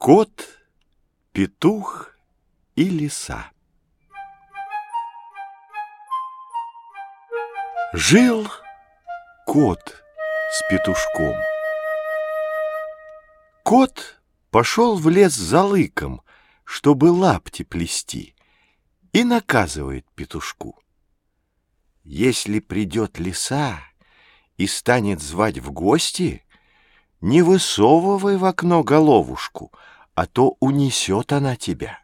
Кот, петух и лиса. Жил кот с петушком. Кот пошел в лес за лыком, чтобы лапти плести, и наказывает петушку: если придет лиса и станет звать в гости, не высовывай в окно головушку, а то унесет она тебя.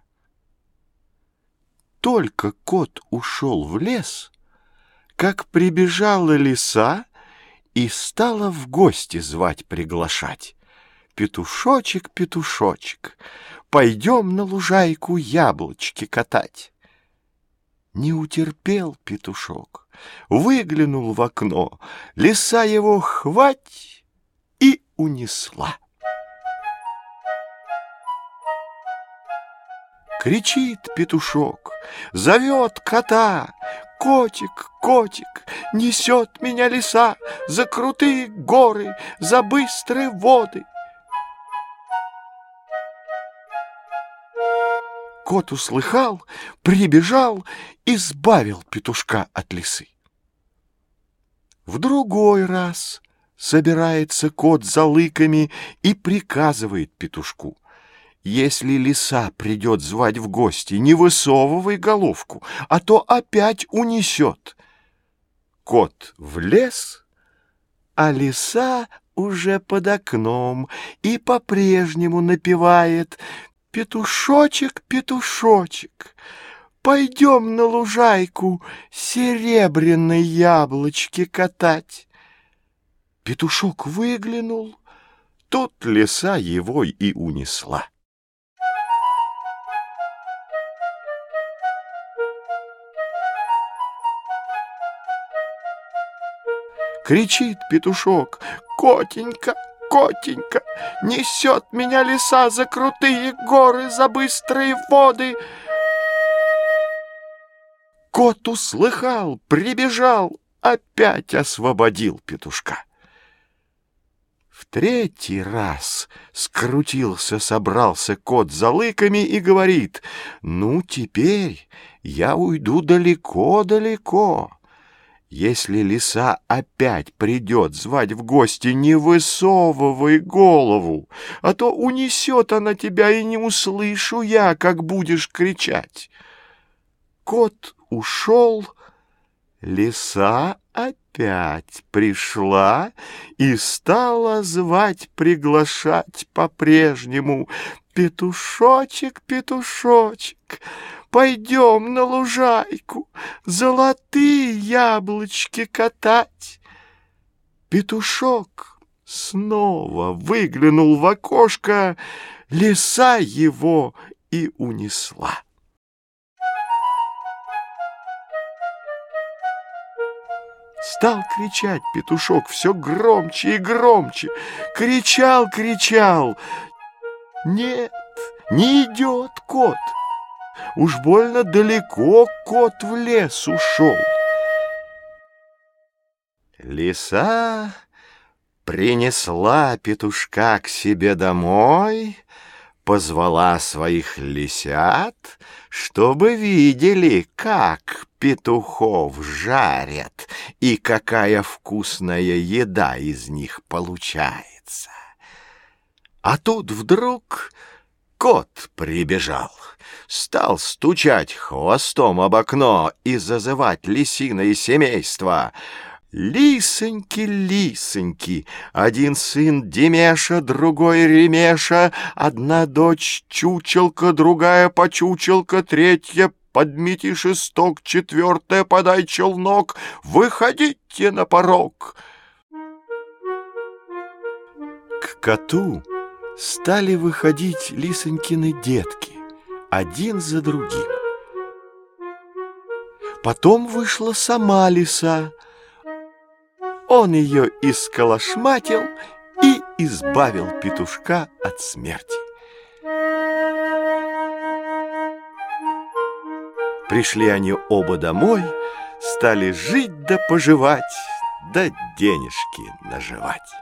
Только кот ушел в лес, как прибежала лиса и стала в гости звать приглашать: петушочек, петушочек, пойдем на лужайку яблочки катать. Не утерпел петушок, выглянул в окно, лиса его хвать и унесла. Кричит петушок, зовет кота: котик, котик, несет меня лиса за крутые горы, за быстрые воды. Кот услыхал, прибежал, избавил петушка от лисы. В другой раз собирается кот за лыками и приказывает петушку: если лиса придет звать в гости, не высовывай головку, а то опять унесет. Кот в лес, а лиса уже под окном и по-прежнему напевает: петушочек, петушочек, пойдем на лужайку серебряные яблочки катать. Петушок выглянул, тут лиса его и унесла. Кричит петушок: котенька, котенька, несет меня лиса за крутые горы, за быстрые воды. Кот услыхал, прибежал, опять освободил петушка. В третий раз собрался кот за лыками и говорит: ну, теперь я уйду далеко-далеко. Если лиса опять придет звать в гости, не высовывай голову, а то унесет она тебя, и не услышу я, как будешь кричать. Кот ушел, лиса опять пришла и стала звать, приглашать по-прежнему: петушочек, петушочек, пойдем на лужайку золотые яблочки катать. Петушок снова выглянул в окошко, лиса его и унесла. Стал кричать петушок все громче и громче. Кричал, кричал. Нет, не идет кот. Уж больно далеко кот в лес ушел. Лиса принесла петушка к себе домой, позвала своих лисят, чтобы видели, как петухов жарят и какая вкусная еда из них получается. А тут вдруг кот прибежал, стал стучать хвостом об окно и зазывать лисиное семейство: лисоньки, лисоньки, один сын Демеша, другой Ремеша, одна дочь Чучелка, другая Почучелка, третья подмети шесток, четвертая подай челнок, выходите на порог. К коту стали выходить лисонькины детки, один за другим. Потом вышла сама лиса. Он ее исколошматил и избавил петушка от смерти. Пришли они оба домой, стали жить да поживать, да денежки наживать.